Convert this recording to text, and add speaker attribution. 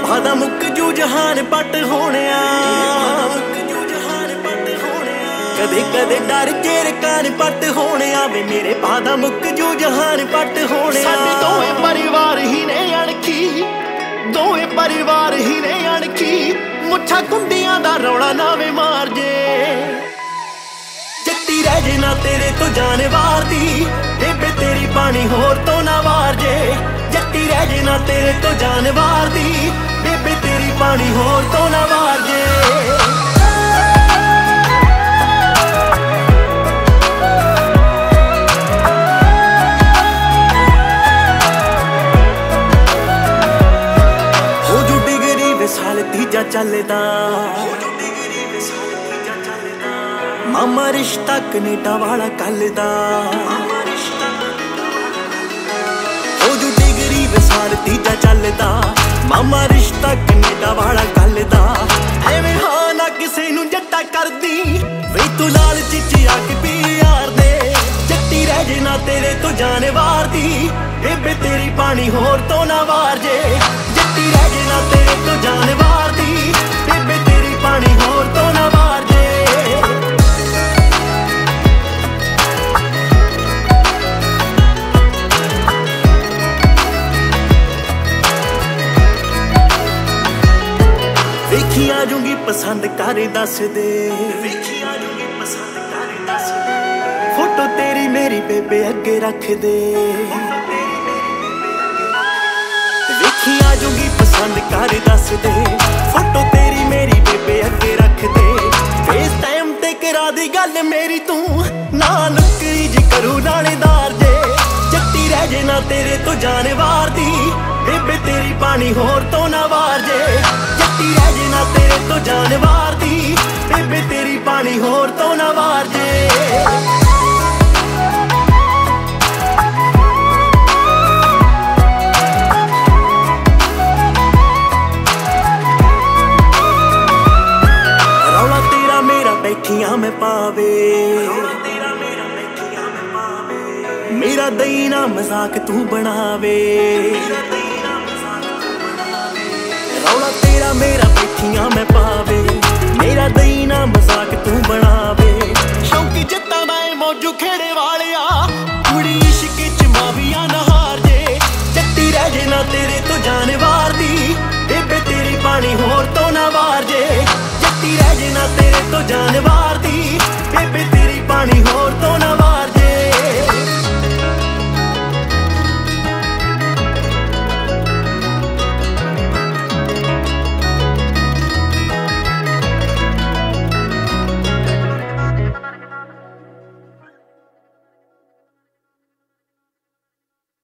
Speaker 1: ਪਾਦਾ ਮੁੱਕ ਜੂ ਜਹਾਨ ਪੱਟ ਹੋਣਿਆ ਕਦੇ ਕਦੇ ਡਰ ਚੇਰ ਕਾਨ ਪੱਟ ਹੋਣਿਆ ਵੇ ਮੇਰੇ ਪਾਦਾ ਮੁੱਕ ਜੂ ਜਹਾਨ ਪੱਟ ਹੋਣਿਆ ਸਾਡੇ ਦੋਵੇਂ ਪਰਿਵਾਰ ਹੀ ਨੇ ਅਣਖੀ ਦੋਵੇਂ ਪਰਿਵਾਰ ਹੀ ਨੇ ਅਣਖੀ ਮੁੱਛਾਂ ਕੁੰਡੀਆਂ ਦਾ ਰੌਲਾ ਨਾ ਵੇ ਮਾਰ ਜੇ ਜੱਟੀ ਰਹਿ ਜੇ ਨਾ ਤੇਰੇ ਤੋਂ ਜਾਨ ਵਾਰਦੀ ਬੇਬੇ ਤੇਰੀ ਪਾਣੀ ਹੋਰ ਤੋਂ ਨਾ ਵਾਰ ਜੇ ਜੱਟੀ ਰਹਿ ਜੇ ਨਾ ਤੇਰੇ ਤੋਂ ਜਾਨ ਵਾਰਦੀ ਬੇਬੇ ਤੇਰੀ ਪਾਣੀ ਹੋਰ ਤੋਂ ਨਾ ਵਾਰ ਜੇ ਸਾਲ ਤੀਜਾ ਚੱਲਦਾ ਮਾਮਾ ਰਿਸ਼ਤਾ ਕਨੇਡਾ ਵਾਲਾ ਕੱਲਦਾ ਹੋ ਜੂ ਡਿਗਰੀ ਵਿਸਾਲ ਤੀਜਾ ਚੱਲਦਾ ਮਾਮਾ ਰਿਸ਼ਤਾ ਕਨੇਡਾ ਵਾਲਾ ਕੱਲਦਾ ਐਵੇਂ ਹਾਂ ਨਾ ਕਿਸੇ ਨੂੰ ਜੱਟਾ ਕਰਦੀ ਵੇ ਤੂੰ ਲਾਲਚ ਚ ਆ ਕੇ ਪਿਆਰ ਦੇ ਜੱਟੀ ਰਹਿ ਜੇ ਨਾ ਤੇਰੇ ਤੋਂ ਜਾਨ ਵਾਰਦੀ ਬੇਬੇ ਤੇਰੀ ਪਾਣੀ ਹੋਰ ਤੋਂ ਨਾ ਵਾਰ ਜੇ ਜੱਟੀ ਰਹਿ ਜੇ ਨਾ ਤੇਰੇ ਤੋਂ ਜਾਨ ਵਾਰਦੀ ਬੇਬੇ ਤੇਰੀ ਪਾਣੀ ਹੋਰ ਤੋਂ ਨਾ ਵਾਰ ਜੇ ਵੇਖੀ ਆ ਜੂੰਗੀ ਪਸੰਦ ਕਰ ਦੱਸ ਦੇ ਵੇਖੀ ਆ ਜੂੰਗੀ ਪਸੰਦ ਕਰ ਦੱਸ ਦੇ ਫੋਟੋ ਤੇਰੀ ਮੇਰੀ ਬੇਬੇ ਅੱਗੇ ਰੱਖ ਦੇ ਵੇਖੀ ਆ ਜੂੰਗੀ ਪਸੰਦ ਕਰ ਦੱਸ ਦੇ ਫੋਟੋ ਤੇਰੀ ਮੇਰੀ ਬੇਬੇ ਅੱਗੇ ਰੱਖ ਦੇ ਫੇਸ ਟਾਈਮ ਤੇ ਕਰਾ ਦੀ ਗੱਲ ਮੇਰੀ ਤੂੰ ਨਾ ਨੁਕਰੀ ਜੀ ਕਰੂ ਨਾਲੇਦਾਰ ਜੇ ਜੱਟੀ ਰਹਿ ਜੇ ਨਾ ਤੇਰੇ ਤੋਂ ਜਾਨ ਵਾਰਦੀ ਬੇਬੇ ਤੇਰੀ ਪਾਣੀ ਹੋਰ ਤੋਂ ਨਾ ਵਾਰ ਜੇ ਜੱਟੀ ਰਹਿ ਜੇ ਨਾ ਤੇਰੇ ਤੋਂ ਜਾਨ ਵਾਰਦੀ ਬੇਬੇ ਤੇਰੀ ਪਾਣੀ ਹੋਰ ਤੋਂ ਨਾ ਵਾਰ ਜੇ ਬੈਠੀਆਂ ਮੈਂ ਪਾਵੇ ਮੇਰਾ ਦਈ ਨਾ ਮਜ਼ਾਕ ਤੂੰ ਬਣਾਵੇ ਰੌਲਾ ਤੇਰਾ ਮੇਰਾ ਬੈਠੀਆਂ ਮੈਂ ਪਾਵੇ ਮੇਰਾ ਦਈ ਨਾ ਮਜ਼ਾਕ ਤੂੰ ਬਣਾਵੇ ਸ਼ੌਂਕੀ ਜੱਟਾਂ ਦਾ ਏ ਮੌਜੂ ਖੇੜੇ ਵਾਲਿਆ ਕੁੜੀ ਇਸ਼ਕ ਚ ਮਾਵੀਆਂ ਨਾ ਹਾਰ ਜੇ ਜੱਟੀ ਰਹਿ ਜੇ ਨਾ ਤੇਰੇ ਤੋਂ ਜਾਨ